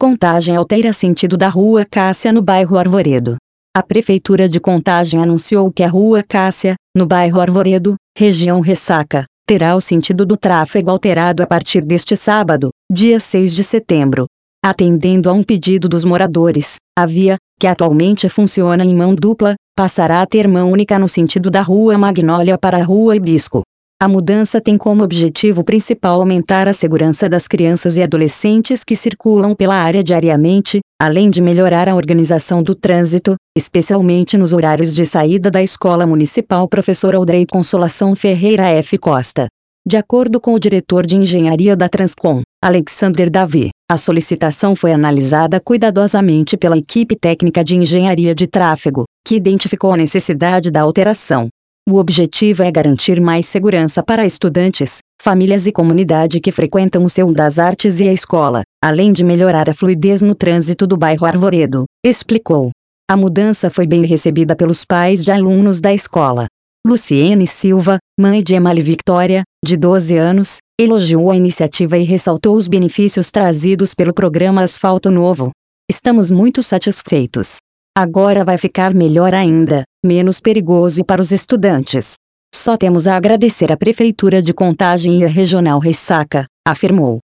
Contagem altera sentido da Rua Cássia no bairro Arvoredo. A Prefeitura de Contagem anunciou que a Rua Cássia, no bairro Arvoredo, região Ressaca, terá o sentido do tráfego alterado a partir deste sábado, dia 6 de setembro. Atendendo a um pedido dos moradores, a via, que atualmente funciona em mão dupla, passará a ter mão única no sentido da Rua Magnólia para a Rua Hibisco. A mudança tem como objetivo principal aumentar a segurança das crianças e adolescentes que circulam pela área diariamente, além de melhorar a organização do trânsito, especialmente nos horários de saída da Escola Municipal Professor Aldrey Consolação Ferreira F. Costa. De acordo com o diretor de engenharia da Transcom, Alexander Davi, a solicitação foi analisada cuidadosamente pela equipe técnica de engenharia de tráfego, que identificou a necessidade da alteração. O objetivo é garantir mais segurança para estudantes, famílias e comunidade que frequentam o Seu das Artes e a escola, além de melhorar a fluidez no trânsito do bairro Arvoredo, explicou. A mudança foi bem recebida pelos pais de alunos da escola. Luciene Silva, mãe de Emily Victoria, de 12 anos, elogiou a iniciativa e ressaltou os benefícios trazidos pelo programa Asfalto Novo. Estamos muito satisfeitos. Agora vai ficar melhor ainda, menos perigoso para os estudantes. Só temos a agradecer à Prefeitura de Contagem e à Regional Ressaca, afirmou.